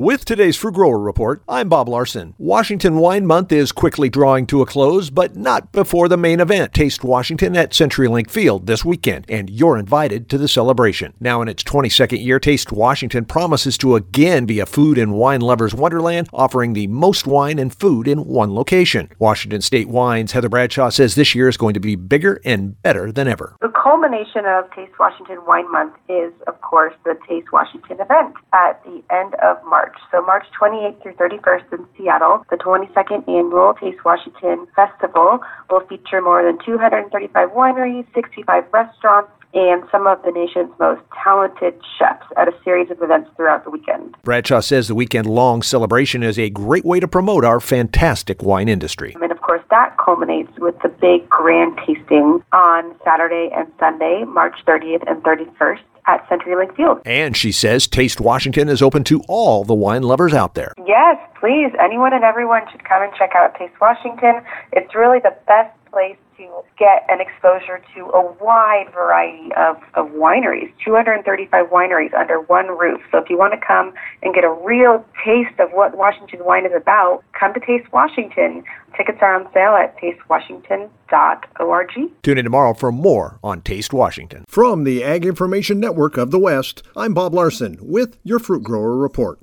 With today's Fruit Grower Report, I'm Bob Larson. Washington Wine Month is quickly drawing to a close, but not before the main event, Taste Washington at CenturyLink Field this weekend, and you're invited to the celebration. Now in its 22nd year, Taste Washington promises to again be a food and wine lovers' wonderland, offering the most wine and food in one location. Washington State Wine's Heather Bradshaw says this year is going to be bigger and better than ever. The culmination of Taste Washington Wine Month is, of course, the Taste Washington event at the end of March. So March 28th through 31st in Seattle, the 22nd annual Taste Washington Festival will feature more than 235 wineries, 65 restaurants, and some of the nation's most talented chefs at a series of events throughout the weekend. Bradshaw says the weekend-long celebration is a great way to promote our fantastic wine industry. And of course, that culminates with the big grand tasting on Saturday and Sunday, March 30th and 31st at CenturyLink Field. And she says Taste Washington is open to all the wine lovers out there. Yes, please. Anyone and everyone should come and check out Taste Washington. It's really the best place to get an exposure to a wide variety of wineries, 235 wineries under one roof. So if you want to come and get a real taste of what Washington wine is about, come to Taste Washington. Tickets are on sale at tastewashington.org. Tune in tomorrow for more on Taste Washington. From the Ag Information Network of the West, I'm Bob Larson with your Fruit Grower Report.